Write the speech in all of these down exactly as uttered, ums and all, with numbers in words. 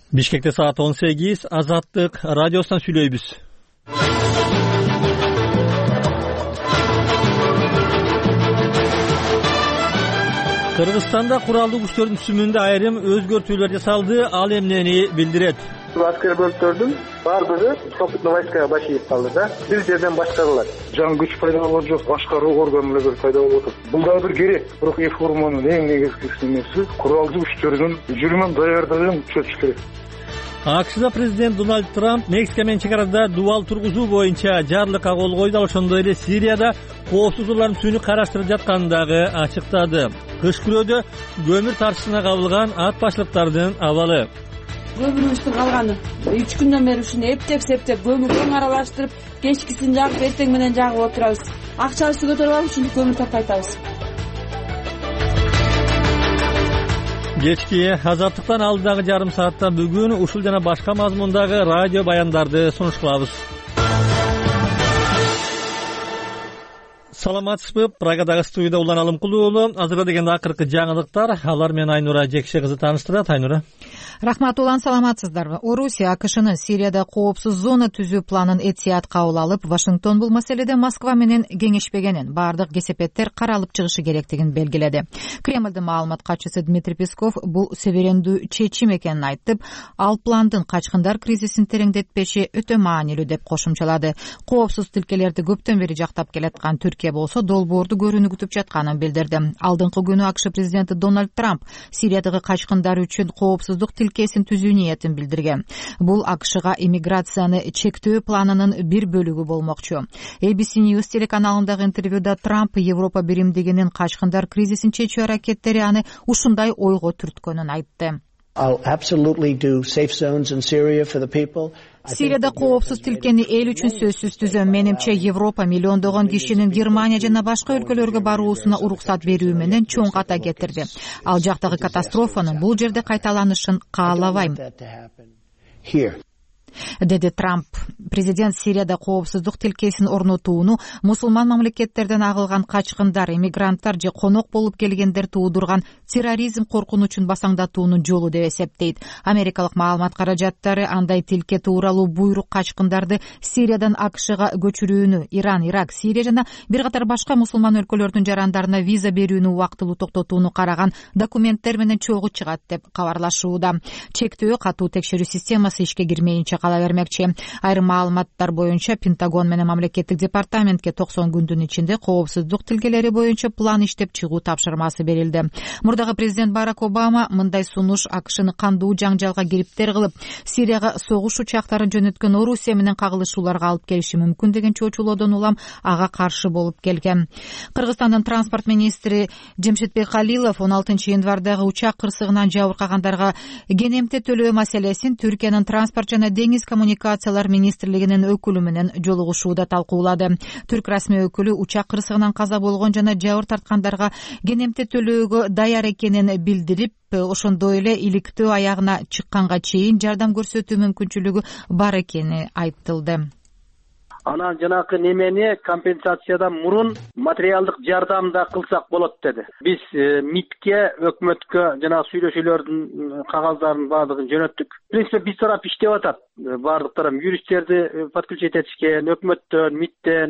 Бишкекте саат он сегиз, Азаттык радиосунан сүйлөйбүз. Кыргызстанда куралдуу күчтөрдүн түзүмүндө айрым өзгөртүүлөр жасалды. Ал эмнени билдирет? Аскер бөлүктөрдүн баардыгы сопутный войскага башыйып калды да. Бир жерден башкарылат. Жаңы күч пайда болгон жок, башкаруу органдары пайда болуп атат. Бул да бир керек. Бирок реформанын эң негизги нерси куралдуу күчтөрдүн жүрүмүн даярдыгын күчөтүш керек. АКШда президент Дональд Трамп Мексика менен чек арада дубал тургузуу боюнча жарлыкка кол койду. Ал ошондой эле Сирияда коопсуз урлардын түсүүнү караштырып жатканын дагы ачыктады. Кыш күрөөдө көмүр тартышына кабылган ат башлыктардын абалы. Көмүрүбүздүн калганы үч күндөн бери ушуну эптеп септеп көмүрдөн аралаштырып, кечкисин жагып, эртең менен жагып отурабыз. Акчабызды көтөрүп алып ушинтип көмүр таппайтабыз. Кечки Азаттыктан алдыдагы жарым саатта бүгүн ушул жана башка мазмундагы радио баяндарды сунуш кылабыз. Саламатсызбы? Прагадагы студияда Улан Алымкулуу уулу. Азыркы дегенде акыркы жаңылыктар. Алар менен Айнура Жекше кызы тааныштырат. Айнура. Рахмат, Улан, саламатсыздарбы? Орусия АКШнын Сирияда коопсуз зона түзүү планын этият кабыл алып, Вашингтон бул маселеде Москва менен кеңешпегенин, бардык кесепеттер каралып чыгышы керектигин белгиледи. Кремлдин маалымат катчысы Дмитрий Песков бул себерендүү чечим экенин айтып, ал пландын качкындар кризисин тереңдетпеши өтө маанилүү деп кошумчалады. Коопсуз тилкелерди көптөн бери жактап келаткан Түркия болсо долбоорду көрүүнү күтүп жатканын билдирди. Алдыңкы күнү АКШ президенти Дональд Трамп Сириядагы качкындар үчүн коопсуздук тилкесин түзүү ниетин билдирген. Бул АКШга иммиграцияны чектөө планынын бир бөлүгү болмокчу. A B C News телеканалындагы интервьюда Трамп Европа биримдигинин качкындар кризисин чечүү аракеттери аны ушундай ойго түрткөнүн айтты. Сирияда коопсуз тилкени эл үчүн сөзсүз түзөм. Менимче Европа миллиондогон кишинин Германия жана башка өлкөлөргө баруусуна уруксат берүү менен чоң ката кетирди. Ал жактагы катастрофанын бул жерде кайталанышын каалабайм, деди Трамп. Президент Сирияда коопсуздук тилкесин орнотууну мусулман мамлекеттерден агылган качкындар, иммигранттар же конок болуп келгендер туудурган терроризм коркунучун басаңдатуунун жолу деп эсептейт. Америкалык маалымат каражаттары андай тилке тууралуу буйрук качкындарды Сириядан АКШга көчүрүүнү, Иран, Ирак, Сирия жана бир катар башка мусулман өлкөлөрдүн жарандарына виза берүүнү убактылуу токтотууну караган документтер менен чогуу чыгат деп кабарлашууда. Чектөө катуу текшерүү системасы ишке кирмейинче кала бермекчи. Айрым маалыматтар боюнча Пентагон менен мамлекеттик департаментке токсон күндүн ичинде коопсуздук тилкелери боюнча план иштеп чыгуу тапшырмасы берилди. Мурдагы президент Барак Обама мындай сунуш АКШны кандуу жаңжалга кириптер кылып, Сирияга согуш учактарын жөнөткөн Орусия менен кагылышууларга алып келиши мүмкүн деген чочулоодон улам ага каршы болуп келген. Кыргызстандын транспорт министри Жемшитбек Калилов он алтынчы январдагы учак кырсыгынан жабыркагандарга кенемте төлөө маселесин Түркиянын транспорт жана деңиз коммуникациялар министрлигинин өкүлү менен жолугушууда талкуулады. Түрк расмий өкүлү учак кырсыгынан каза болгон жана жабыр тарткандарга кенемте төлөөгө даяр экенин билдирип, ошондой эле иликтөө аягына чыкканга чейин жардам көрсөтүү мүмкүнчүлүгү бар экени айтылды. Анан жанакы немени компенсациядан мурун материалдык жардам да кылсак болот деди. Биз МИДке, өкмөткө жана сүйлөшүүлөрдүн кагаздарын баардыгын жөнөттүк. В принципе, биз тарап иштеп атат. Баардык тарап юристтерди подключить этишкен, өкмөттөн, МИДтен,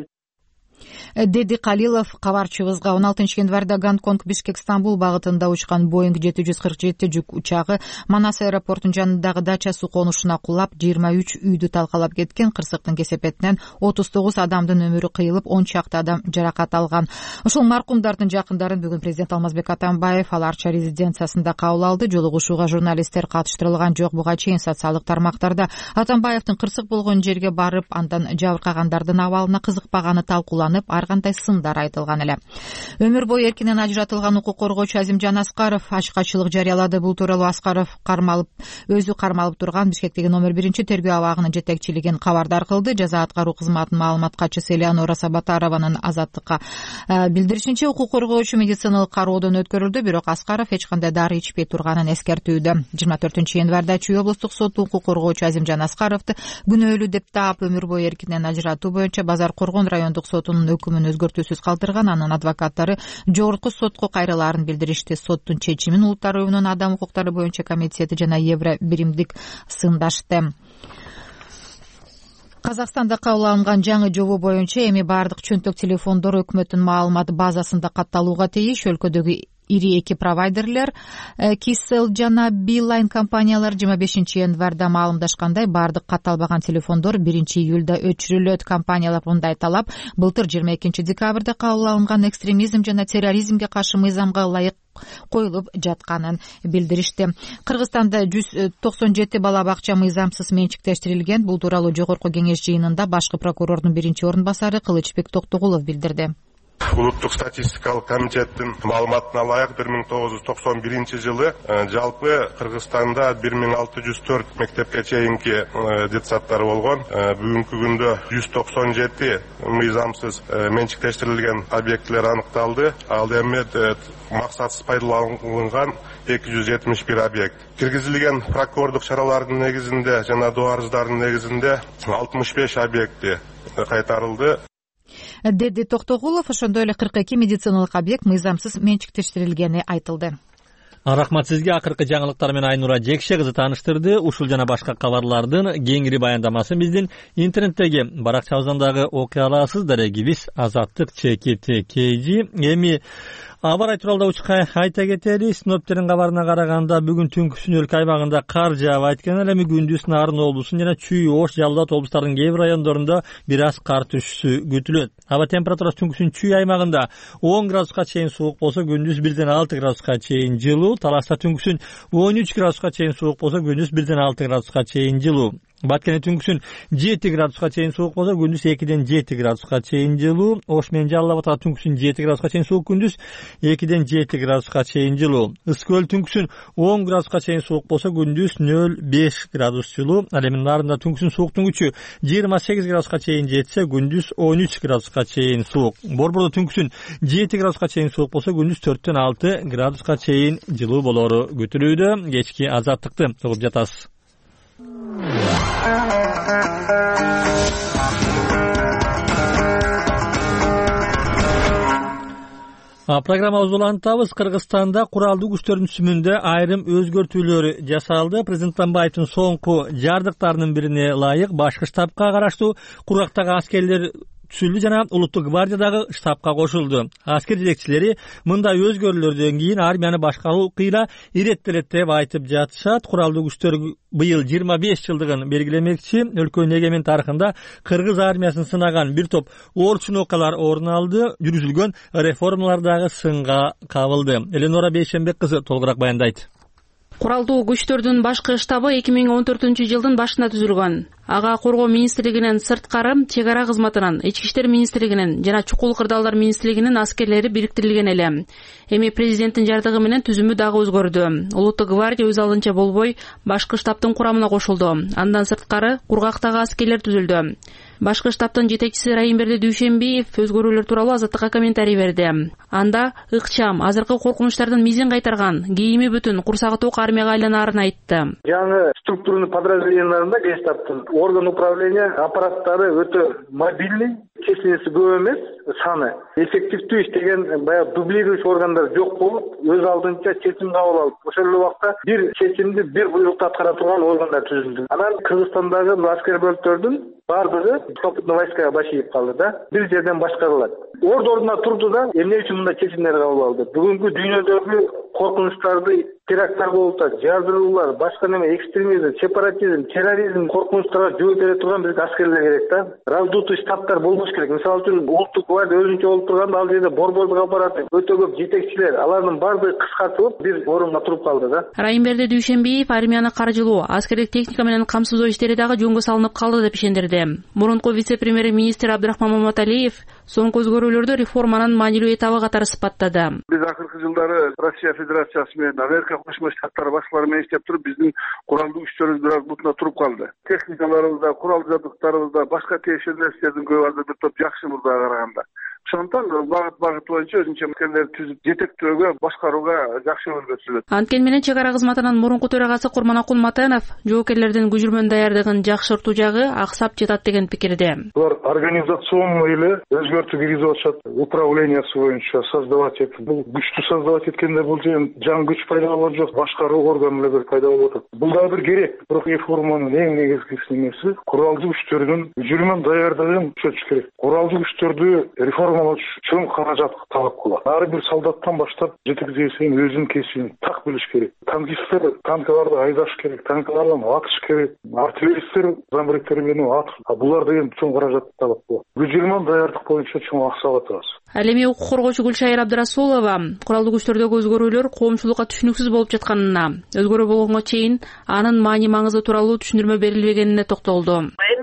деди Калилов кабарчыбызга. он алтынчы январда Гонконг Бишкек Стамбул багытында учкан Боинг жети жүз кырк жети жүк учагы Манас аэропортунун жанындагы дача суу конушуна кулап, жыйырма үч үйдү талкалап кеткен. Кырсыктын кесепетинен отуз тогуз адамдын өмүрү кыйылып, он чакты адам жаракат алган. Ушул маркумдардын жакындарын бүгүн президент Алмазбек Атамбаев Ал Арча резиденциясында кабыл алды. Жолугушууга журналисттер катыштырылган жок. Буга чейин социалдык тармактарда Атамбаевдин кырсык болгон жерге барып, андан жабыркагандардын абалына кызыкпаганы талкууланып, ар кандай сындар айтылган эле. Өмүр бою эркинен ажыратылган укук коргоочу Азимжан Аскаров ачкачылык жарыялады. Бул тууралуу Аскаров кармалып, өзү кармалып турган Бишкектеги номер биринчи тергөө абагынын жетекчилигин кабардар кылды. Жаза аткаруу кызматынын маалымат катчысы Элеонора Сабатарованын Азаттыкка билдиришинче, укук коргоочу медициналык кароодон өткөрүлдү, бирок Аскаров эч кандай дары ичпей турганын эскертүүдө. жыйырма төртүнчү январда Чүй облустук соту укук коргоочу Азимжан Аскаровду күнөөлүү деп таап, өмүр бою эркинен ажыратуу боюнча Базар Коргон райондук сотунун соттун өкүмүн өзгөртүүсүз калтырган. Анын адвокаттары жогорку сотко кайрылаарын билдиришти. Соттун чечимин Улуттар уюмунун адам укуктары боюнча комитети жана Евро биримдик сындашты. Казакстанда кабыл алынган жаңы жобо боюнча эми баардык чөнтөк телефондор өкмөттүн маалымат базасында катталууга тийиш. Өлкөдөгү ири эки провайдерлер Kcell жана Beeline компаниялар жыйырма бешинчи январда маалымдашкандай, баардык катталбаган телефондор биринчи июлда өчүрүлөт. Компаниялар мындай талап былтыр жыйырма экинчи декабрда кабыл алынган экстремизм жана терроризмге каршы мыйзамга ылайык коюлуп жатканын билдиришти. Кыргызстанда жүз токсон жети бала бакча мыйзамсыз менчиктештирилген. Бул тууралуу жогорку кеңеш жыйынында башкы прокурордун биринчи орун басары Кылычбек Токтогулов билдирди. Улуттук статистикалык комитеттин маалыматына ылайык бир миң тогуз жүз токсон биринчи жылы жалпы Кыргызстанда бир миң алты жүз төрт мектепке чейинки детсадтар болгон. Бүгүнкү күндө жүз токсон жети мыйзамсыз менчиктештирилген объектилер аныкталды. Ал эми максатсыз пайдаланган эки жүз жетимиш бир объект. Киргизилген прокурордук чаралардын негизинде жана доо арыздардын негизинде алтымыш беш объекти кайтарылды, деди Токтогулов. Ошондой эле кырк эки медициналык объект мыйзамсыз менчиктештирилгени айтылды. Рахмат сизге. Акыркы жаңылыктар менен Айнура Жекше кызы тааныштырды. Ушул жана башка кабарлардын кеңири баяндамасын биздин интернеттеги баракчабыздан дагы окуя аласыз. Дарегибиз Азаттык чекити kg. Эми аба рай тууралуу айта кетели. Синоптиктердин кабарына караганда бүгүн түнкүсүн өлкө аймагында кар жаап, айткан эле эми күндүз Нарын облусунун жана Чүй, Ош, Жалал Абад облустарынын кээ бир райондорунда бир аз кар түшүшү күтүлөт. Аба температурасы түнкүсүн Чүй аймагында он градуска чейин суук болсо, күндүз бирден алты градуска чейин жылуу. Таласта түнкүсүн он үч градуска чейин суук болсо, күндүз бирден алты градуска чейин жылуу. Баткене түнкүсүн жети градуска чейин суук болсо, күндүз экиден жети градуска чейин жылуу. Ош менен Жалал Абадта түнкүсүн жети градуска чейин суук, күндүз экиден жети градуска чейин жылуу. Ысык көл түнкүсүн он градуска чейин суук болсо, күндүз нөл беш градус жылуу. Ал эми Нарында түнкүсүн сууктун күчү жыйырма сегиз градуска чейин жетсе, күндүз он үч градуска чейин суук. Борбордо түнкүсүн жети градуска чейин суук болсо, күндүз төрттөн алты градуска чейин жылуу болору күтүлүүдө. Кечки Азаттыкты угуп жатасыз. Программабызды улантабыз. Кыргызстанда куралдуу күчтөрдүн түзүмүндө айрым өзгөртүүлөр жасалды. Президент Атамбаевдин соңку жардыктарынын бирине ылайык башкы штабка караштуу кургактагы аскерлер түзүлдү жана Улуттук гвардиядагы штабка кошулду. Аскер жетекчилери мындай өзгөрүүлөрдөн кийин армияны башкаруу кыйла иреттелет деп айтып жатышат. Куралдуу күчтөр быйыл жыйырма беш жылдыгын белгилемекчи. Өлкөнүн эгемен тарыхында кыргыз армиясын сынаган бир топ орчун окуялар орун алды. Жүргүзүлгөн реформалар дагы сынга кабылды. Эленора Бейшенбек кызы толугураак баяндайт. Куралдуу күчтөрдүн башкы штабы эки миң он төртүнчү жылдын башында түзүлгөн. Ага Коргоо министрлигинин сырткары, чек ара кызматынын, Ички иштер министрлигинин жана Чукул кырдаалдар министрлигинин аскерлери бириктирилген эле. Эми президенттин жардыгы менен түзүмү дагы өзгөрдү. Улуттук гвардия өз алдынча болбой башкы штабтын курамына кошулду. Андан сырткары кургактагы аскерлер түзүлдү. Башкы штабтын жетекчиси Райымберди Дүйшенбиев өзгөрүүлөр тууралуу Азаттыкка комментарий берди. Анда ыкчам, азыркы коркунучтардын мизин кайтарган, кийими бүтүн, курсагы ток армияга айланаарын айтты. Жаңы структурный подразделенияларында Гестаптын орган управления аппараттары өтө мобильный, численности көп эмес, саны эффективдүү иштеген, баягы дублирующий органдар жок болуп, өз алдынча чечим кабыл алып, ошол эле убакта бир чечимди бир буйрукту аткара турган органдар түзүлдү. Анан Кыргызстандагы аскер бөлүктөрдүн бардыгы сухопутный войскага башыйып калды да, бир жерден башкарылат. Орду ордуна турду да, эмне үчүн мындай чечимдер кабыл алды? Бүгүнкү дүйнөдөгү коркунучтарды, теракттар болуп атат, жардыруулар, башка неме, экстремизм, сепаратизм, терроризм коркунучтарга жооп бере турган бизге аскерлер керек да. Раздутый штабтар болбош керек. Мисалы үчүн Улуттук гвардия өзүнчө болуп турганда ал жерде борбордук аппарат өтө көп жетекчилер, алардын баардыгы кыскартылып бир орунга туруп калды да. Райымберди Дүйшенбиев армияны каржылоо, аскердик техника менен камсыздоо иштери дагы жөнгө салынып калды деп ишендирди. Мурунку вице-премьер-министр Абдрахман Маматалиев соңку өзгөрүүлөрдү реформанын маанилүү этабы катары сыпаттады. Биз акыркы жылдары Россия Федерациясы менен Америка Кошмо Штаттар башкалары менен иштеп туруп, биздин куралдуу күчтөрүбүз бир аз бутуна туруп калды. Техникаларыбызда, курал жабдыктарыбызда, башка тиешелүү нерселердин көбү азыр бир топ жакшы мурдага караганда. ошондуктан багыт багыт боюнча өзүнчө мекемелерди түзүп жетектөөгө башкарууга жакшы өргөтүлөт. Анткени менен чек ара кызматынын мурунку төрагасы Курманакул Матенов жоокерлердин көчүрмөнү даярдыгын жакшыртуу жагы аксап жатат деген пикирде. Булар организационный эле өзгөртүү киргизип атышат, управлениясы боюнча создавать этип. Бул күчтү создавать эткенде бул жаңы күч пайда болот жок, башкаруу органдары пайда болуп атат. Бул да бир керек. Бирок реформанын эң негизгиси немеси куралдуу күчтөрдүн көчүрмөн даярдыгын күчөтүш керек. Куралдуу күчтөрдү реформалоо чоң каражат талап кылат. Ар бир солдаттан баштап жетекчиге чейин өзүнүн кесибин так билиш керек. Танкисттер танкаларды айдаш керек, танкалардан атыш керек, артиллеристтер замбректер менен атыш. Булар деген чоң каражат талап кылат. Көчүрмөн даярдык боюнча чоң аксап атабыз. Ал эми укук коргоочу Гүлшайыр Абдрасулова куралдуу күчтөрдөгү өзгөрүүлөр коомчулукка түшүнүксүз болуп жатканына, өзгөрүү болгонго чейин анын маани маңызы тууралуу түшүндүрмө берилбегенине токтолду.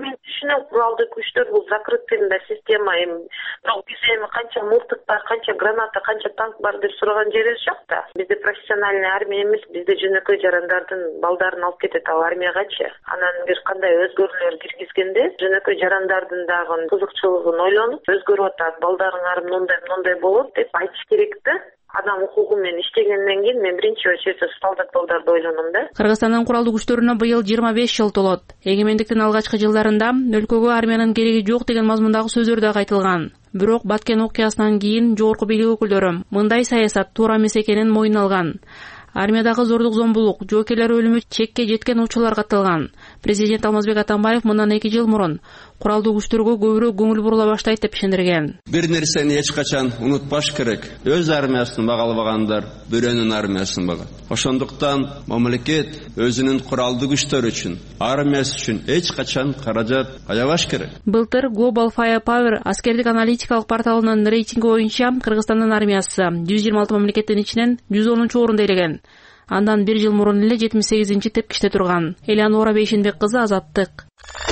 Куралдуу күчтөр бул закрытый система. Бирок биз эми канча мылтык бар, канча граната, канча танк бар деп сураган жерибиз жок да. Бизде профессиональный армия эмес, бизде жөнөкөй жарандардын балдарын алып кетет ал армиягачы. Анан бир кандай өзгөрүүлөр киргизгенде жөнөкөй жарандардын дагы кызыкчылыгын ойлонуп, өзгөрүп атат, балдарыңар мындай мындай болот деп айтыш керек да. Адам укугу менен иштегенден кийин мен биринчи очередде солдат балдарды ойлоном да. Кыргызстандын куралдуу күчтөрүнө быйыл жыйырма беш жыл толот. Эгемендиктин алгачкы жылдарында өлкөгө армиянын кереги жок деген мазмундагы сөздөр да айтылган. Бирок Баткен окуясынан кийин жогорку бийлик өкүлдөрү мындай саясат туура эмес экенин мойнуна алган. Армиядагы зордук зомбулук, жоокерлер өлүмү чекке жеткен учурлар катталган. Президент Алмазбек Атамбаев мындан эки жыл мурун куралдуу күчтөргө көбүрөөк көңүл бурула баштайт деп ишендирген. Бир нерсени эч качан унутпаш керек. Өз армиясын багалбагандар бирөөнүн армиясын багат. Ошондуктан мамлекет өзүнүн куралдуу күчтөрү үчүн, армиясы үчүн эч качан каражат аябаш керек. Былтыр Global Firepower аскердик аналитикалык порталынын рейтинги боюнча Кыргызстандын армиясы жүз жыйырма алты мамлекеттин ичинен жүз онунчу орунда элеген. Андан бир жыл мурун эле жетимиш сегизинчи тепкичте турган. Элеонора Бейшенбек кызы, Азаттык.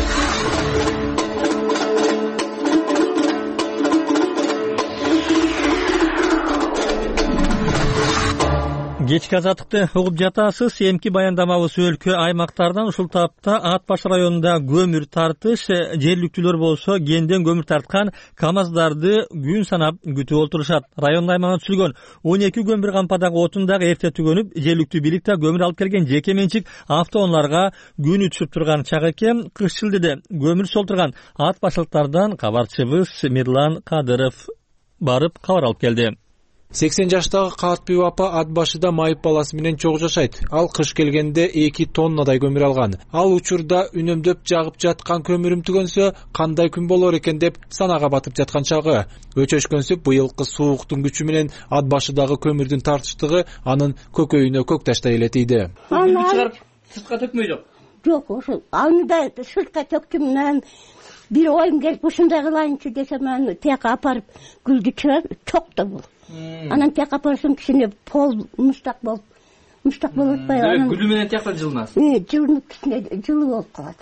Кечки Азаттыкты угуп жатасыз. Эмки баяндамабыз өлкө аймактардан ушул тапта Ат баш районунда көмүр тартыш, жергиликтүүлөр болсо кенден көмүр тарткан КАМАЗдарды күн санап күтүп отурушат. Район аймагына түзүлгөн он эки көмүр кампадагы отун дагы эрте түгөнүп, жергиликтүү бийлик да көмүр алып келген жеке менчик автоунааларга күнү түшүп турган чак экен. Кыш шилдеде көмүр солтурган Ат башылыктардан кабарчыбыз Мирлан Кадыров барып кабар алып келди. сексен жаштагы Каатбек апа ат башыда майып баласы менен чогуу жашайт. Ал кыш келгенде эки тоннадай көмүр алган. Ал учурда үнөмдөп жагып жаткан көмүрүм түгөнсө кандай күн болор экен деп санага батып жаткан чагы. Өчөшкөнсүп быйылкы сууктун күчү менен ат башыдагы көмүрдүн тартыштыгы анын көкөйүнө көк таштай эле тийди. Күндү чыгарып сыртка төкмөй жок. Жок, ошо аны да сыртка төктүм. Мен бир оюм келип ушундай кылайынчы десем, аны тияка апарып гүлдү чыгарып чокто бул. Анан тияка апарсам кичине пол муштак болуп, муштак болуп атпайбы? Анан гүлү менен тияктан жылынасыз. Э, жылынып кичине жылы болуп калат.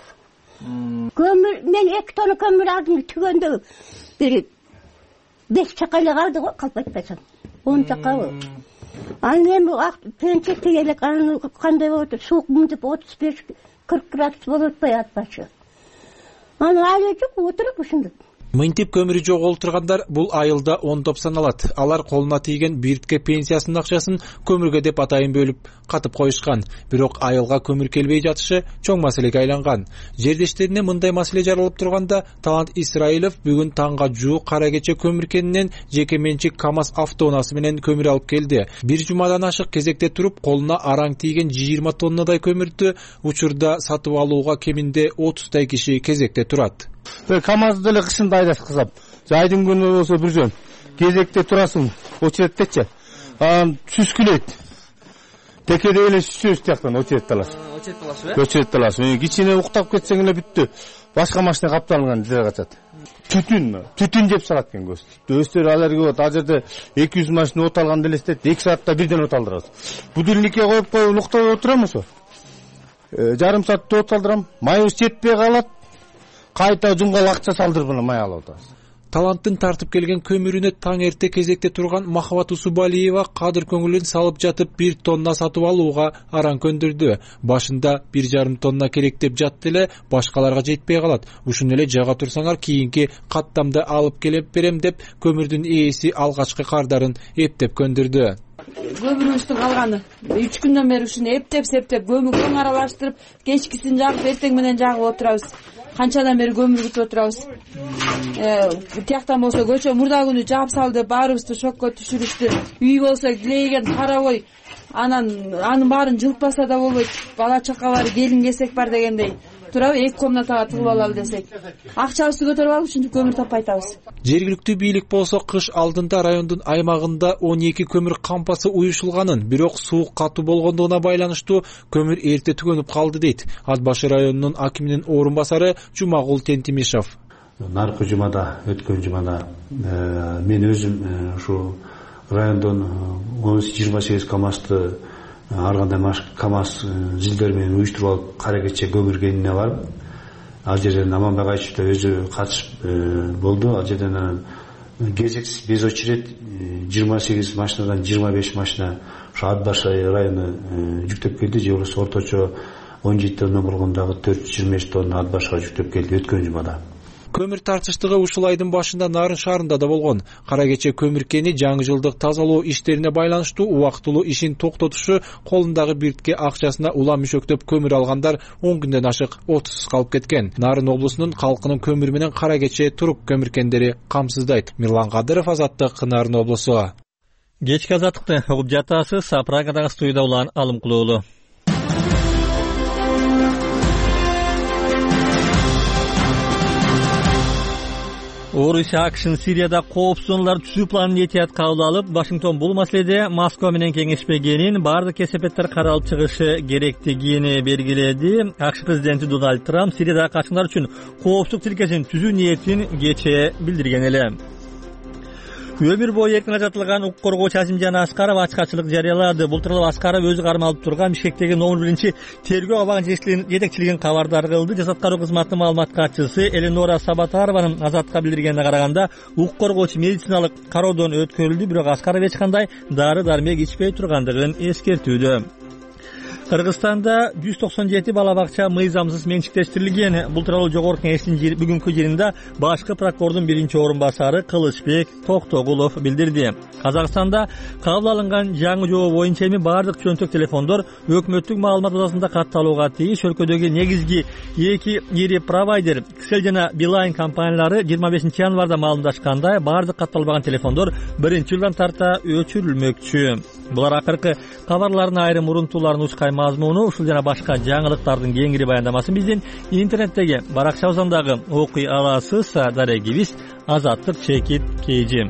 Көмүр, мен эки тонна көмүр алдым түгөндө бир беш чака эле калды го, калп айтпасам. он чакабы. Анан эми пенчек элек аны кандай болот? Суук мынтип отуз беш кырк градус болуп атпайбы ат башы? Аны алы жок, отуруп ушундай. Мынтип көмүрү жоголтургандар бул айылда он топ саналат. Алар колуна тийген биртке пенсиясынын акчасын көмүргө деп атайын бөлүп катып коюшкан. Бирок айылга көмүр келбей жатышы чоң маселеге айланган. Жердештерине мындай маселе жаралып турганда Талант Исраилов бүгүн таңга жуук кара кече көмүр кенинен жеке менчик КАМАЗ автоунаасы менен көмүр алып келди. Бир жумадан ашык кезекте туруп колуна араң тийген жыйырма тоннадай көмүрдү учурда сатып алууга кеминде отуздай киши кезекте турат. КАМАЗды эле кышында айдаткызам. Жайдын күнү болсо бир жөн. Кезекте турасың, очередтечи. Анан сүскүлөйт. Текеде эле сүзөбүз тияктан очередте аласың. Очередте аласыз, э? Очередте аласың. Кичине уктап кетсең эле бүттү. Башка машина капталган жерге качат. Түтүн, түтүн жеп салат экен көз. Өстөр аларга болот. А жерде эки жүз машина от алган делестет, эки саатта бирден от алдырабыз. Будильникке коюп коюп уктап отурам ошо. Жарым саатта от алдырам. Майыбыз жетпей калат. Кайта жумгал акча салдырып мына май алып атабыз. таланттын тартып келген көмүрүнө таң эрте кезекте турган Махабат Усубалиева кадыр көңүлүн салып жатып бир тонна сатып алууга аран көндүрдү. Башында бир жарым тонна керек деп жатты эле, башкаларга жетпей калат. Ушуну эле жага турсаңар кийинки каттамда алып келип берем деп көмүрдүн ээси алгачкы кардарын эптеп көндүрдү. Көмүрүбүздүн калганы үч күндөн бери ушуну эптеп септеп көмүргө аралаштырып, кечкисин жагып, эртең менен жагып отурабыз. Канчадан бери көмүр күтүп отурабыз. Тияктан болсо көчө мурда күнү жаап салды, баарыбызды шокко түшүрүштү. Үй болсо килейген карабой, анан анын баарын жылытпаса да болбойт. Бала чака бар, келин кесек бар дегендей. Турабы эки комнатага тыгып алалы десек, акчабызды көтөрүп алып ушинтип көмүр таппай атабыз. Жергиликтүү бийлик болсо кыш алдында райондун аймагында он эки көмүр кампасы уюшулганын, бирок суук катуу болгондугуна байланыштуу көмүр эрте түгөнүп калды дейт Ат башы районунун акиминин орун басары Жумагул Тентимишев. Наркы жумада, өткөн жумада мен өзүм ушу райондон он жыйырма сегиз камазды ар кандай КАМАЗ жилдер менен уюштуруп алып кара кече көмүр кенине барып, ал жерден Аманбек Айчев да өзү катышып болду. Ал жерден анан кезексиз без очередь жыйырма сегиз машинадан жыйырма беш машина ушу Ат башы району жүктөп келди. Же болбосо орточо он жети тонна болгондагы төрт жүз жыйырма беш тонна Ат башыга жүктөп келди өткөн жумада. Көмүр тартыштыгы ушул айдын башында Нарын шаарында да болгон. Кара кече көмүр кени жаңы жылдык тазалоо иштерине байланыштуу убактылуу ишин токтотушу, колундагы биртке акчасына улам мүшөктөп көмүр алгандар он күндөн ашык отусуз калып кеткен. Нарын облусунун калкынын көмүр менен кара кече турук көмүркендери камсыздайт. Мирлан Кадыров, Азаттык, Нарын облусу. Кечки азаттыкты угуп жатасыз. Прагадагы студияда улан Алымкулуулу. Орусия АКШнын Сирияда коопсуз зоналар түзүү планын этият кабыл алып, Вашингтон бул маселеде Москва менен кеңешпегенин, бардык кесепеттер каралып чыгышы керектигин белгиледи. АКШ президенти Дональд Трамп Сириядагы качкындар үчүн коопсуздук тилкесин түзүү ниетин кечээ билдирген эле. Өмүр бою эркин ажатылган укук коргоочу Азимжан Аскаров ачкачылык жарыялады. Бул тууралуу Аскаров өзү кармалып турган Бишкектеги номер биринчи тергөө абагын жетекчилигин кабардар кылды. Жасак кароо кызматынын маалымат катчысы Эленора Сабатарованын Азатка билдиргенине караганда, укук коргоочу медициналык кароодон өткөрүлдү, бирок Аскаров эч кандай дары-дармек ичпей тургандыгын эскертүүдө. Кыргызстанда жүз токсон жети бала бакча мыйзамсыз менчиктештирилген. Бул тууралуу жогорку кеңештин бүгүнкү жыйынында башкы прокурордун биринчи орун басары Кылычбек Токтогулов билдирди. Казакстанда кабыл алынган жаңы жобо боюнча эми бардык чөнтөк телефондор өкмөттүк маалымат базасында катталууга тийиш. Өлкөдөгү негизги эки ири провайдер Кселл жана Билайн компаниялары жыйырма бешинчи январда маалымдашкандай, бардык катталбаган телефондор биринчи жылдан тарта өчүрүлмөкчү. Булар акыркы кабарлардын айрым урунтууларын ушкай мазмуну, ушул жана башка жаңылыктардын кеңири баяндамасын биздин интернеттеги баракчабыздан дагы окуй аласыз. Дарегибиз Азаттык чекит кейжи.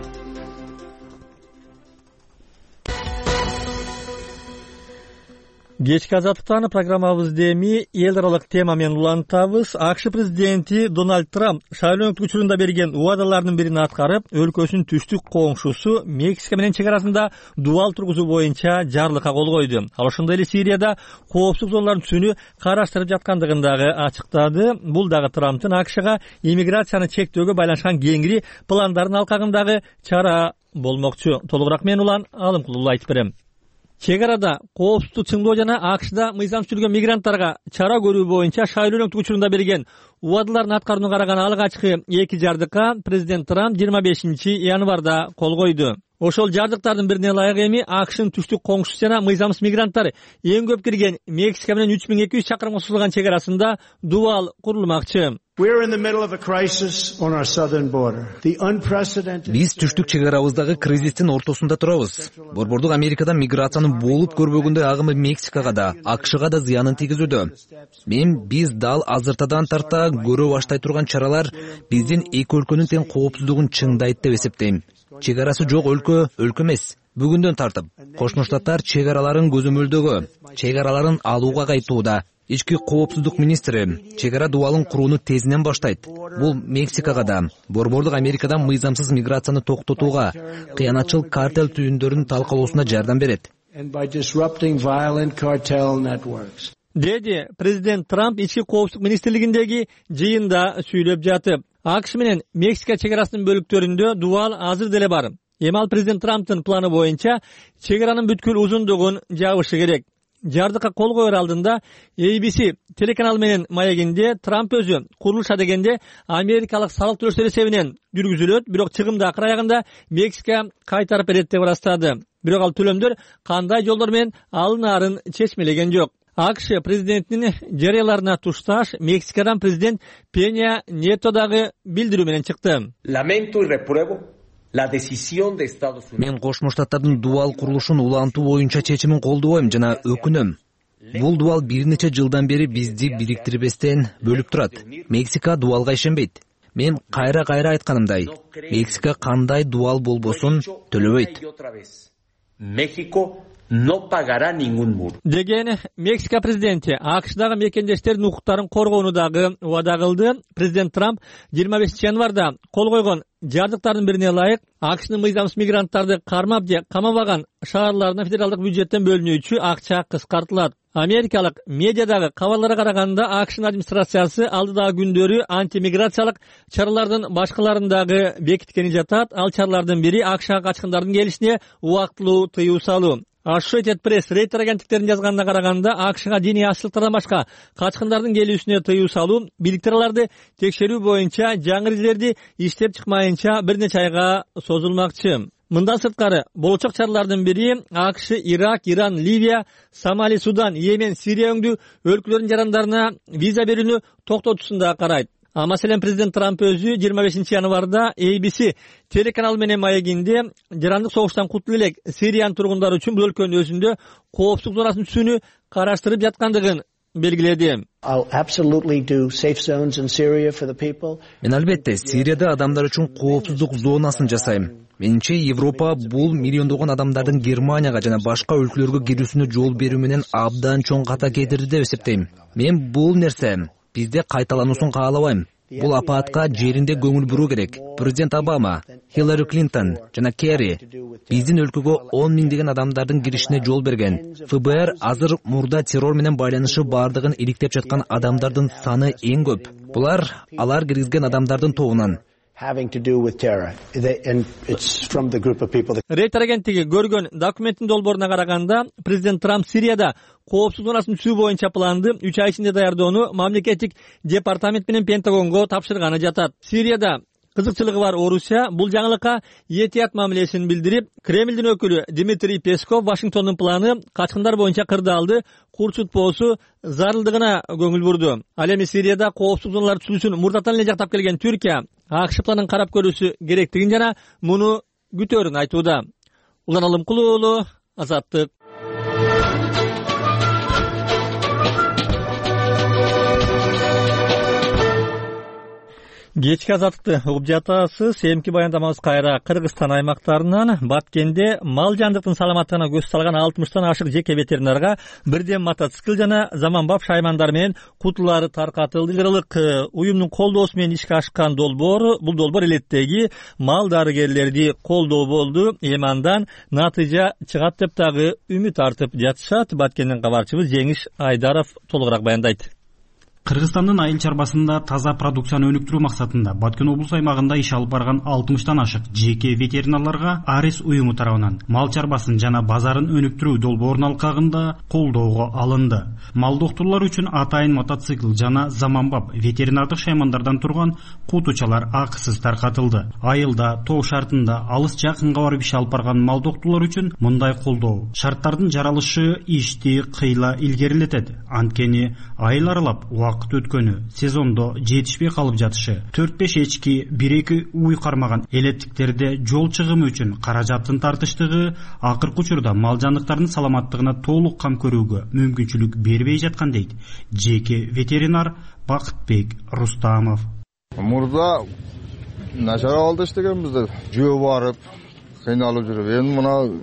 Кечки азаттыктан программабызды эми эл аралык тема менен улантабыз. АКШ президенти Дональд Трамп шайлоо учурунда берген убадаларынын бирин аткарып, өлкөсүнүн түштүк коңшусу Мексика менен чек арасында дубал тургузуу боюнча жарлыкка кол койду. Ал ошондой эле Сирияда коопсуздук зоналарын түзүүнү караштырып жаткандыгын дагы ачыктады. Бул дагы Трамптын АКШга иммиграцияны чектөөгө байланышкан кеңири пландарын алкагындагы чара болмокчу. Толугураак мен улан Алымкулуу айтып берем. Чек арада коопсуздук чыңдоо жана АКШда мыйзамсыз жүргөн мигранттарга чара көрүү боюнча шайлоо учурунда берген убадаларын аткарууну караган алгачкы эки жардыкка президент Трамп жыйырма бешинчи январда кол койду. Ошол жардыктардын бирине ылайык эми АКШнын түштүк коңшусу жана мыйзамсыз мигранттар эң көп кирген Мексика менен үч миң эки жүз чакырымга созулган чек арасында дубал курулмакчы. Биз түштүк чек арабыздагы кризистин ортосунда турабыз. Борбордук Америкадан миграциянын болуп көрбөгөндөй агымы Мексикага да, АКШга да зыянын тийгизүүдө. Мен биз дал азыртадан тарта көрө баштай турган чаралар биздин эки өлкөнүн тең коопсуздугун чыңдайт деп эсептейм. Чек арасы жок өлкө өлкө эмес. Бүгүндөн тартып Кошмо Штаттар чек араларын көзөмөлдөгө, чек араларын алууга кайтууда. Ички коопсуздук министри чек ара дубалын курууну тезинен баштайт. Бул Мексикага да, Борбордук Америкадан мыйзамсыз миграцияны токтотууга, кыянатчыл картел түйүндөрүн талкалоосуна жардам берет. Деди президент Трамп ички коопсуздук министрлигиндеги жыйында сүйлөп жатып. АКШ менен Мексика чек арасынын бөлүктөрүндө дубал азыр деле бар. Эми ал президент Трамптын планы боюнча чек аранын бүткүл узундугун жабышы керек. Жардыкка кол коер алдында A B C телеканалы менен маегинде Трамп өзү курулуша дегенде америкалык салык төлөөчүлөр эсебинен жүргүзүлөт, бирок чыгымды акыр аягында Мексика кайтарып берет деп ырастады. Бирок ал төлөмдөр кандай жолдор менен алынаарын чечмелеген жок. АКШ президентинин жарыяларына тушташ Мексикадан президент Пеня Нето дагы билдирүү менен чыкты. Мен Кошмо Штаттардын дубал курулушун улантуу боюнча чечимин колдобойм жана өкүнөм. Бул дубал бир нече жылдан бери бизди бириктирбестен бөлүп турат. Мексика дубалга ишенбейт. Мен кайра-кайра айтканымдай, Мексика кандай дубал болбосун төлөбөйт. No pagará ningún muro. Деген Мексика президенти АКШдагы мекендештердин укуктарын коргоону дагы убада кылды. Президент Трамп жыйырма бешинчи январда кол койгон жардыктардын бирине ылайык АКШнын мыйзамсыз мигранттарды кармап же камабаган шаарларына федералдык бюджеттен бөлүнүүчү акча кыскартылат. Америкалык медиадагы кабарларга караганда АКШнын администрациясы алдыдагы күндөрү антимиграциялык чаралардын башкаларын дагы бекиткени жатат. Ал чаралардын бири АКШга качкындардын келишине убактылуу тыюу салуу. Associated Press Рейтер агенттиктеринин жазганына караганда АКШга диний ашылыктардан башка качкындардын келүүсүнө тыюу салуу, бийликтер текшерүү боюнча жаңы эрежелерди иштеп чыкмайынча бир нече айга созулмакчы. Мындан сырткары болочок чаралардын бири АКШ Ирак, Иран, Ливия, Сомали, Судан, Йемен, Сирия өңдүү өлкөлөрдүн жарандарына виза берүүнү токтотуусунда карайт. А маселен президент Трамп өзү жыйырма бешинчи январда A B C телеканалы менен маегинде жарандык согуштан кутулуп элек Сириянын тургундары үчүн бул өлкөнүн өзүндө коопсуздук зонасын түзүүнү караштырып жаткандыгын белгиледи. Мен албетте Сирияда адамдар үчүн коопсуздук зонасын жасайм. Менимче Европа бул миллиондогон адамдардын Германияга жана башка өлкөлөргө кирүүсүнө жол берүү менен абдан чоң ката кетирди деп эсептейм. Мен бул нерсе бизде кайталануусун каалабайм. Бул апаатка жеринде көңүл буруу керек. Президент Обама, Хиллари Клинтон жана Керри биздин өлкөгө он миңдеген адамдардын киришине жол берген. Ф Б Р азыр мурда террор менен байланышы бардыгын иликтеп жаткан адамдардын саны эң көп. Булар алар киргизген адамдардын тобунан. Рейтер агенттиги көргөн документтин долбооруна караганда президент Трамп Сирияда коопсуз зонасын түзүү боюнча планды үч ай ичинде даярдоону мамлекеттик департамент менен Пентагонго тапшырганы жатат. Сирияда кызыкчылыгы бар Орусия бул жаңылыкка этият мамилесин билдирип, Кремлдин өкүлү Дмитрий Песков Вашингтондун планы качкындар боюнча кырдаалды курчутпоосу зарылдыгына көңүл бурду. Ал эми Сирияда коопсуз зоналар түзүүсүн мурдатан эле жактап келген Түркия АКШ планын карап көрүүсү керектигин жана муну күтөөрүн айтууда. Улан Алымкулуу уулу, Азаттык. Кечки Азаттыкты угуп жатасыз. Эмки баяндамабыз кайра Кыргызстан аймактарынан. Баткенде мал жандыктын саламаттыгына көз салган алтымыштан ашык жеке ветеринарга бирден мотоцикл жана заманбап шаймандар менен кутулары таркатылды. Лидерлык уюмдун колдоосу менен ишке ашкан долбоор, бул долбоор элеттеги мал дарыгерлерди колдоо болду. Эми андан натыйжа чыгат деп дагы үмүт артып жатышат. Баткенден кабарчыбыз Жеңиш Айдаров толугураак баяндайт. Кыргызстандын айыл чарбасында таза продукцияны өнүктүрүү максатында Баткен облус аймагында иш алып барган алтымыштан ашык жеке ветеринарларга Арис уюму тарабынан мал чарбасын жана базарын өнүктүрүү долбоорунун алкагында колдоого алынды. Мал доктурлар үчүн атайын мотоцикл жана заманбап ветеринардык шаймандардан турган кутучалар акысыз таркатылды. Айылда, тоо шартында алыс жакынга барып иш алып барган мал доктурлар үчүн мындай колдоо шарттардын жаралышы ишти кыйла илгерилетет. Анткени айыл аралап вакыт өткөнү, сезондо жетишпей калып жатышы, төрт беш эчки, бир эки уй кармаган элеттиктерде жол чыгымы үчүн каражаттын тартыштыгы акыркы учурда мал жандыктардын саламаттыгына толук кам көрүүгө мүмкүнчүлүк бербей жаткан дейт жеке ветеринар Бакытбек Рустамов. Мурда начар абалда иштегенбиз, жөө барып, кыйналып жүрүп, эми мына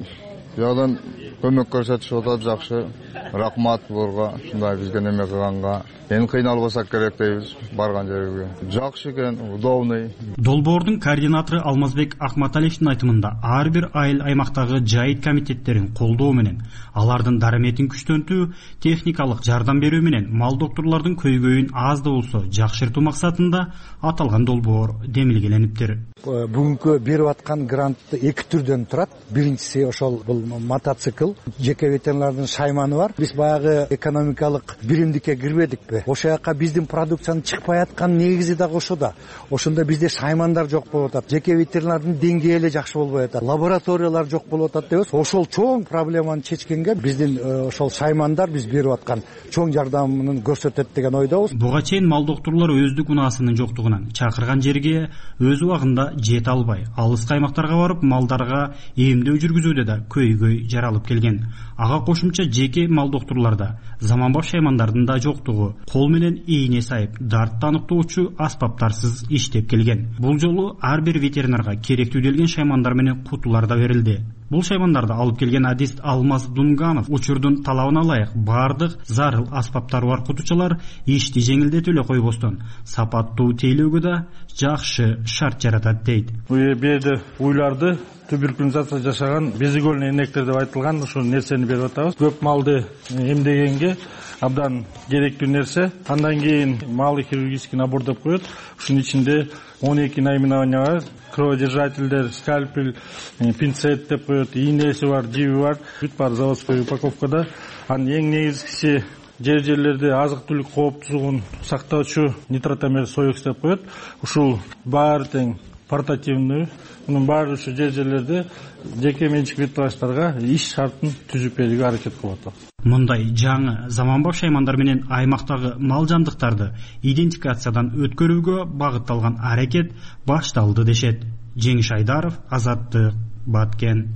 Ядан көмөк көрсөтүшүп атат, жакшы. Рахмат буларга, ушундай бизге неме кылганга. Эми кыйналбасак керек дейбиз барган жерге. Жакшы экен, удобный. Долбоордун координатору Алмазбек Акматалиевдин айтымында ар бир айыл аймактагы жайыт комитеттерин колдоо менен, алардын дараметин күчтөнтүү, техникалык жардам берүү менен мал докторлордун көйгөйүн аз да болсо жакшыртуу максатында аталган долбоор демилгелениптир. Бүгүнкү берип аткан грант эки түрдөн турат. Биринчиси ошол бул мотоцикл, жеке ветеринардын шайманы бар. Биз баягы экономикалык биримдикке кирбедикпи? Ошол жака биздин продукциянын чыкпай аткан негизи дагы ошода. Ошондо бизде шаймандар жок болуп атат. Жеке ветеринардын деңгээи эле жакшы болбой атат. Лабораториялар жок болуп атат дейбиз. Ошол чоң проблеманы чечкенге биздин ошол шаймандар биз берип аткан чоң жардамын көрсөтөт деген ойдобуз. Буга чейин мал докторлор өздүк унаасынын жоктугунан чакырган жерге өз убагында жете албай, алыс аймактарга барып малдарга эмдөө жүргүзүүдө да көйгөй жаралып келген. Ага кошумча жеке мал докторлордо заманбап шаймандардын да жоктугу, кол менен ийне сайып, дартты аныктоочу аспаптарсыз иштеп келген. Бул жолу ар бир ветеринарга керектүү делген шаймандар менен кутулар да берилди. Бул шаймандарды алып келген адист Алмаз Дунганов учурдун талабына ылайык бардык зарыл аспаптары бар кутучалар ишти жеңилдетип эле койбостон сапаттуу тейлөөгө да жакшы шарт жаратат дейт. Бул жерде уйларды туберкулизация жашаган безигольный энектер деп айтылган ушул нерсени берип атабыз. Көп малды эмдегенге абдан керектүү нерсе. Андан кийин малый хирургический набор деп коет. Ушунун ичинде он эки наименования бар. Кроводержательдер, скальпель, пинцет деп коет, ийнеси бар, жиби бар. Бүт бар заводской упаковкада. Анын эң негизгиси жер жерлерде азык түлүк кооптузугун сактоочу нитротамер соекс деп коет. Ушул баары тең портативный. Мунун баары ушу жер жерлерде жеке менчик ветврачтарга иш шартын түзүп берүүгө аракет кылып атат. Мындай жаңы заманбап шаймандар менен аймактагы мал жандыктарды идентификациядан өткөрүүгө багытталган аракет башталды дешет. Жеңиш Айдаров, Азаттык, Баткен.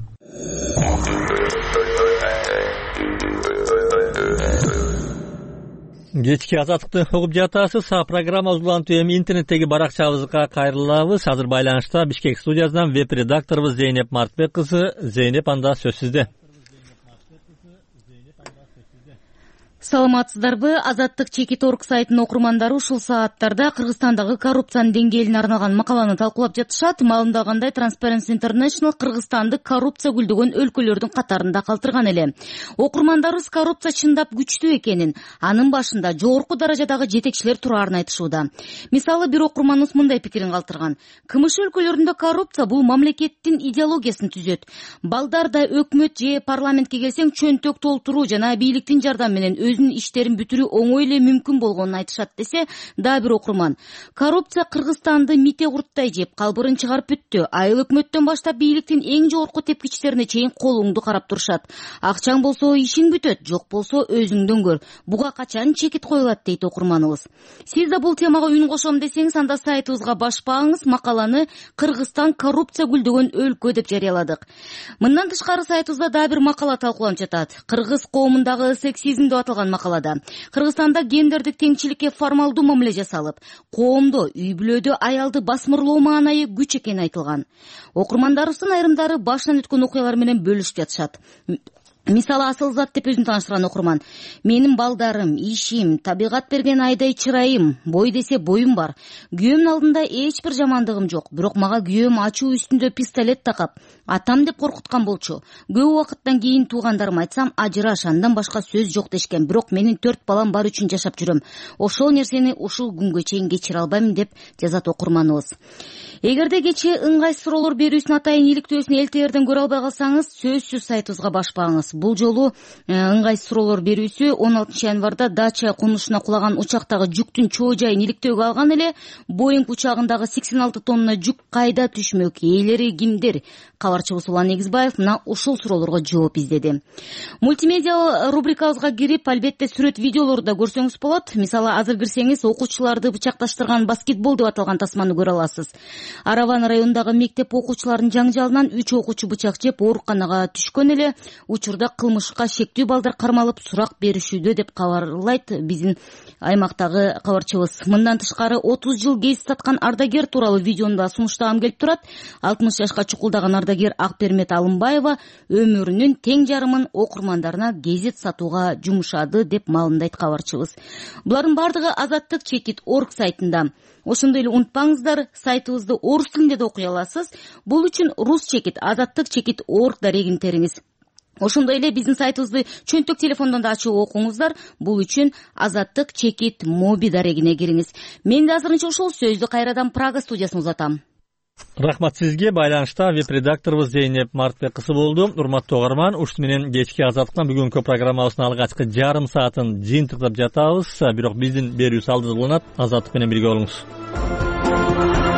Кечки Азаттыкты угуп жатасыз. Программа улантуу эми интернеттеги баракчабызга кайрылабыз. Азыр байланышта Бишкек студиясынан веб-редакторубуз Зейнеп Мартбек кызы. Зейнеп, анда сөз сизде. Саламатсыздарбы? Азаттык чекит орг сайтынын окурмандары ушул сааттарда Кыргызстандагы коррупциянын деңгээлине арналган макаланы талкуулап жатышат. Маалымдагандай Transparency International Кыргызстанды коррупция гүлдөгөн өлкөлөрдүн катарында калтырган эле. Окурмандарыбыз коррупция чындап күчтүү экенин, анын башында жогорку даражадагы жетекчилер турарын айтышууда. Мисалы, бир окурманыбыз мындай пикирин калтырган. КМШ өлкөлөрүндө коррупция бул мамлекеттин идеологиясын түзөт. Балдарда өкмөт же парламентке келсең чөнтөк толтуруу жана бийликтин жардамы менен өзүнүн иштерин бүтүрүү оңой эле мүмкүн болгонун айтышат десе, дагы бир окурман. Коррупция Кыргызстанды мите курттай жеп, калбырын чыгарып бүттү. Айыл өкмөттөн баштап бийликтин эң жогорку тепкичтерине чейин колуңду карап турушат. Акчаң болсо ишиң бүтөт, жок болсо өзүңдөн көр. Буга качан чекит коюлат дейт окурманыбыз. Сиз да бул темага үн кошом десеңиз, анда сайтыбызга башпаңыз, макаланы Кыргызстан коррупция гүлдөгөн өлкө деп жарыяладык. Мындан тышкары сайтыбызда дагы бир макала талкууланып жатат. Кыргыз коомундагы сексизм деп аталган макалада Кыргызстанда гендердик теңчиликке формалдуу мамиле жасалып, коомдо, үй-бүлөдө аялды басмырлоо маанайы күч экени айтылган. Окурмандарыбыздын айрымдары башынан өткөн окуялар менен бөлүшүп жатышат. Мисалы, Асыл Зат деп өзүн тааныштырган окурман. Менин балдарым, ишим, табигат берген айдай чырайым, бой десе боюм бар. Күйөөмдүн алдында эч бир жамандыгым жок. Бирок мага күйөөм ачуу үстүндө пистолет такап, атам деп коркуткан болчу. Көп убакыттан кийин туугандарым айтсам, ажыраш, андан башка сөз жок дешкен. Бирок менин төрт балам бар үчүн жашап жүрөм. Ошол нерсени ушул күнгө чейин кечире албайм деп жазат окурманыбыз. Эгерде кечээ ыңгайсыз суроолор берүүсүн атайын иликтөөсүн элтээрден көрө албай калсаңыз, сөзсүз сайтыбызга башпаңыз. Бул жолу ыңгайсыз суроолор берүүсү он алтынчы январда Дача кунушуна кулаган учактагы жүктүн чоо жайын иликтөөгө алган эле. Боинг учагындагы сексен алты тонна жүк кайда түшмөк, ээлери кимдер? Кабарчыбыз Улан Негизбаев мына ушул суроолорго жооп издеди. Мультимедиа рубрикабызга кирип, албетте сүрөт видеолорду да көрсөңүз болот. Мисалы, азыр кирсеңиз окуучуларды бычакташтырган баскетбол деп аталган тасманы көрө аласыз. Араван районундагы мектеп окуучуларынын жаңжалынан үч окуучу бычак жеп ооруканага түшкөн эле. Учурда учурда кылмышка шектүү балдар кармалып сурак беришүүдө деп кабарлайт биздин аймактагы кабарчыбыз. Мындан тышкары отуз жыл кез саткан ардагер тууралуу видеону да сунуштагым келип турат. алтымыш жашка чукулдаган ардагер Акпермет Алымбаева өмүрүнүн тең жарымын окурмандарына гезит сатууга жумшады деп маалымдайт кабарчыбыз. Булардын бардыгы Азаттык чекит орг сайтында. Ошондой эле унутпаңыздар, сайтыбызды орус тилинде да окуй аласыз. Бул үчүн рус чекит азаттык чекит орг дарегин териңиз. Ошондой эле биздин сайтыбызды чөнтөк телефондон да ачып окуңуздар. Бул үчүн азаттык чекит моби дарегине кириңиз. Мен да азырынча ошол сөздү кайрадан Прага студиясына узатам. Рахмат сизге. Байланышта веб-редакторубуз Зейнеп Мартбек кызы болду. Урматтуу угарман, ушуну менен кечки Азаттыктан бүгүнкү программабыздын алгачкы жарым саатын жыйынтыктап жатабыз. Бирок биздин берүүбүз алда уланат. Азаттык менен бирге болуңуз.